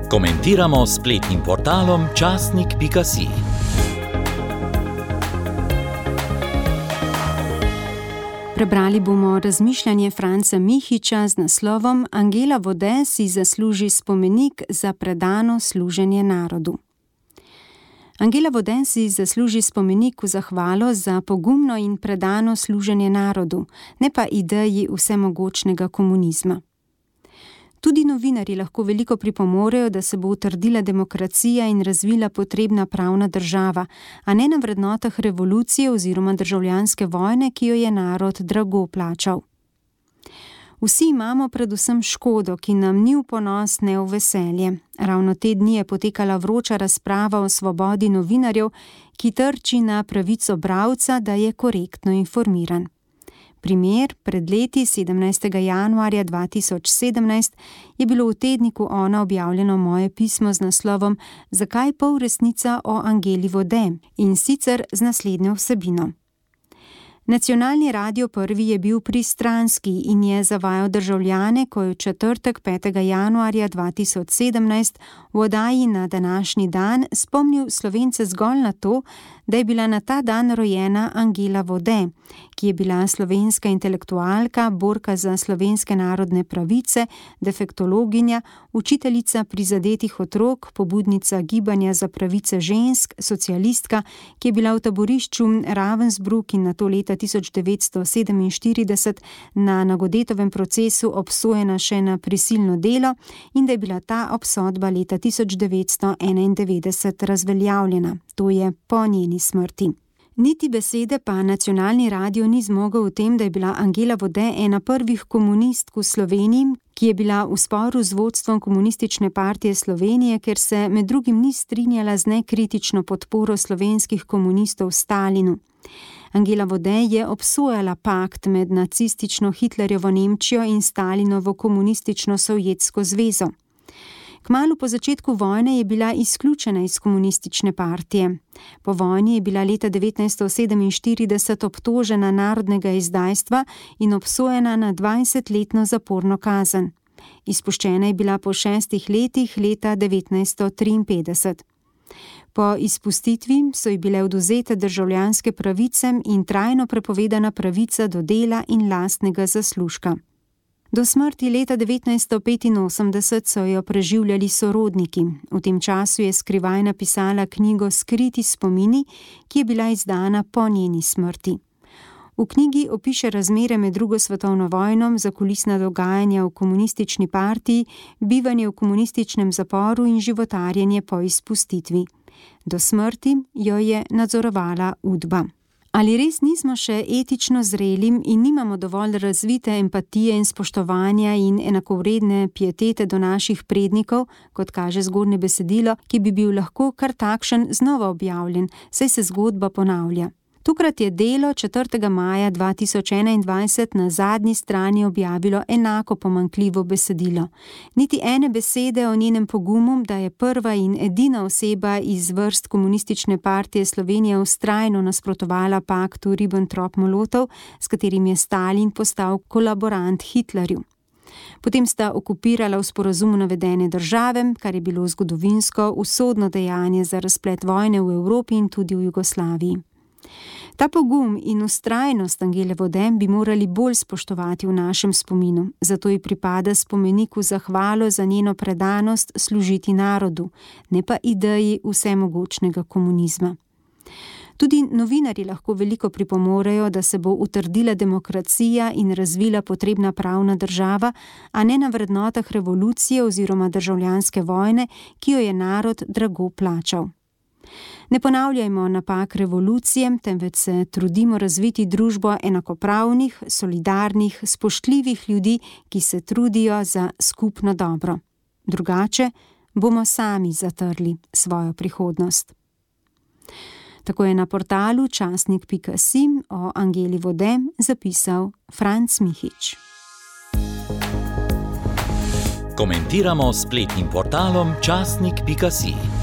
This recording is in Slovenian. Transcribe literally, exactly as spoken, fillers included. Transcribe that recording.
Komentiramo s spletnim portalom časnik pika si. Prebrali bomo razmišljanje Franca Mihiča z naslovom Angela Vode si zasluži spomenik za predano služenje narodu. Angela Vode si zasluži spomenik v zahvalo za pogumno in predano služenje narodu, ne pa ideji vsemogočnega komunizma. Tudi novinarji lahko veliko pripomorejo, da se bo utrdila demokracija in razvila potrebna pravna država, a ne na vrednotah revolucije oziroma državljanske vojne, ki jo je narod drago plačal. Vsi imamo predvsem škodo, ki nam ni v ponos, ne v veselje. Ravno te dni je potekala vroča razprava o svobodi novinarjev, ki trči na pravico bralca, da je korektno informiran. Primer, pred leti, sedemnajstega januarja dva tisoč sedemnajst, je bilo v tedniku Ona objavljeno moje pismo z naslovom Zakaj polresnica o Angeli Vode, in sicer z naslednjo vsebino. Nacionalni radio Prvi je bil pristranski in je zavajal državljane, ko je v četrtek, petega januarja dva tisoč sedemnajst, v oddaji Na današnji dan spomnil Slovence zgolj na to, da je bila na ta dan rojena Angela Vode, ki je bila slovenska intelektualka, borka za slovenske narodne pravice, defektologinja, učiteljica prizadetih otrok, pobudnica gibanja za pravice žensk, socialistka, ki je bila v taborišču Ravensbrück in nato leta tisoč devetsto sedeminštirideset na Nagodetovem procesu obsojena še na prisilno delo in da je bila ta obsodba leta tisoč devetsto enaindevetdeset razveljavljena, to je po njeni smrti. Niti besede pa nacionalni radio ni zmogel v tem, da je bila Angela Vode ena prvih komunistk v Sloveniji, ki je bila v sporu z vodstvom Komunistične partije Slovenije, ker se med drugim ni strinjala z nekritično podporo slovenskih komunistov Stalinu. Angela Vode je obsojala pakt med nacistično Hitlerjevo Nemčijo in Stalinovo komunistično Sovjetsko zvezo. Kmalu po začetku vojne je bila izključena iz komunistične partije. Po vojni je bila leta devetnajststo sedeminštirideset obtožena narodnega izdajstva in obsojena na dvajsetletno zaporno kazen. Izpuščena je bila po šestih letih leta devetnajststo triinpetdeset. Po izpustitvi so ji bile odvzete državljanske pravice in trajno prepovedana pravica do dela in lastnega zaslužka. Do smrti leta devetnajststo petinosemdeset so jo preživljali sorodniki. V tem času je skrivaj napisala knjigo Skriti spomini, ki je bila izdana po njeni smrti. V knjigi opiše razmere med drugo svetovno vojno, zakulisna dogajanja v komunistični partiji, bivanje v komunističnem zaporu in životarjenje po izpustitvi. Do smrti jo je nadzorovala Udba. Ali res nismo še etično zreli in nimamo dovolj razvite empatije in spoštovanja in enakovredne pietete do naših prednikov, kot kaže zgornje besedilo, ki bi bil lahko kar takšen znova objavljen, saj se zgodba ponavlja. Tokrat je Delo četrtega maja dva tisoč enaindvajset na zadnji strani objavilo enako pomanjkljivo besedilo. Niti ene besede o njenem pogumu, da je prva in edina oseba iz vrst Komunistične partije Slovenije vztrajno nasprotovala paktu Ribbentrop-Molotov, s katerim je Stalin postal kolaborant Hitlerju. Potem sta okupirala v sporazumu navedene države, kar je bilo zgodovinsko usodno dejanje za razplet vojne v Evropi in tudi v Jugoslaviji. Ta pogum in vztrajnost Angele Vode bi morali bolj spoštovati v našem spominu, zato ji pripada spomenik v zahvalo za njeno predanost služiti narodu, ne pa ideji vsemogočnega komunizma. Tudi novinarji lahko veliko pripomorejo, da se bo utrdila demokracija in razvila potrebna pravna država, a ne na vrednotah revolucije oziroma državljanske vojne, ki jo je narod drago plačal. Ne ponavljajmo napak revolucije, temveč se trudimo razviti družbo enakopravnih, solidarnih, spoštljivih ljudi, ki se trudijo za skupno dobro. Drugače bomo sami zatrli svojo prihodnost. Tako je na portalu časnik pika si o Angeli Vode zapisal Franc Mihič. Komentiramo s spletnim portalom časnik pika si.